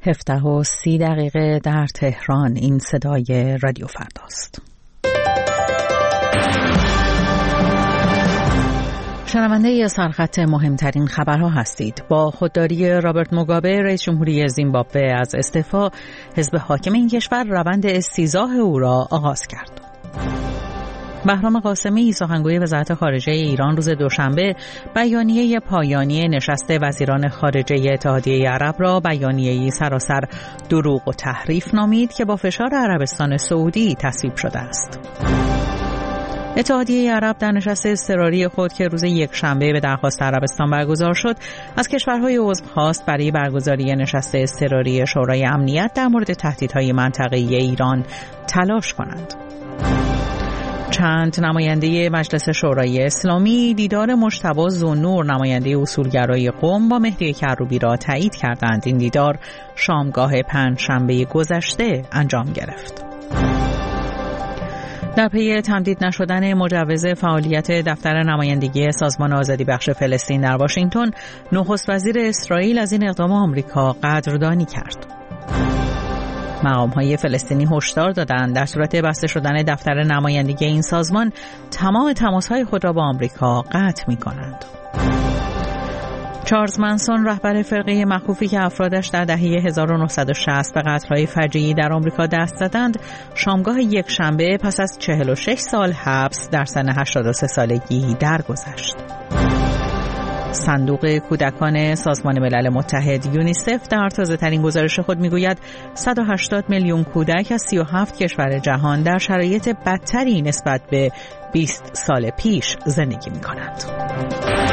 17:30 در تهران. این صدای رادیو فرداست. شنونده سرخط مهمترین خبرها هستید. با خودداری رابرت موگابه رئیس جمهوری زیمبابوه از استعفا، حزب حاکم این کشور روند استیضاح او را آغاز کرد. بهرام قاسمی سخنگوی وزارت خارجه ایران روز دوشنبه بیانیه پایانی نشست وزیران خارجه اتحادیه عرب را بیانیه‌ای سراسر دروغ و تحریف نامید که با فشار عربستان سعودی تصویب شده است. اتحادیه عرب در نشست اضطراری خود که روز یکشنبه به درخواست عربستان برگزار شد، از کشورهای عضو خواست برای برگزاری نشست اضطراری شورای امنیت در مورد تهدیدهای منطقه‌ای ایران تلاش کنند. چند نماینده مجلس شورای اسلامی دیدار مجتبی ذوالنور نماینده اصولگرای قم با مهدی کروبی را تایید کردند. این دیدار شامگاه پنجشنبه گذشته انجام گرفت. در پی تمدید نشدن مجوز فعالیت دفتر نمایندگی سازمان آزادی بخش فلسطین در واشنگتن، نخست وزیر اسرائیل از این اقدام آمریکا قدردانی کرد. مقام‌های فلسطینی هشدار دادند در صورت بسته شدن دفتر نمایندگی این سازمان تمام تماس‌های خود را با آمریکا قطع می‌کنند. چارلز منسون رهبر فرقه مخوفی که افرادش در دهه 1960 به قتل‌های فجیعی در آمریکا دست زدند، شامگاه یکشنبه پس از 46 سال حبس در سن 83 سالگی درگذشت. صندوق کودکان سازمان ملل متحد یونیسف در تازه‌ترین گزارش خود می‌گوید 180 میلیون کودک از 37 کشور جهان در شرایط بدتری نسبت به 20 سال پیش زندگی می‌کنند.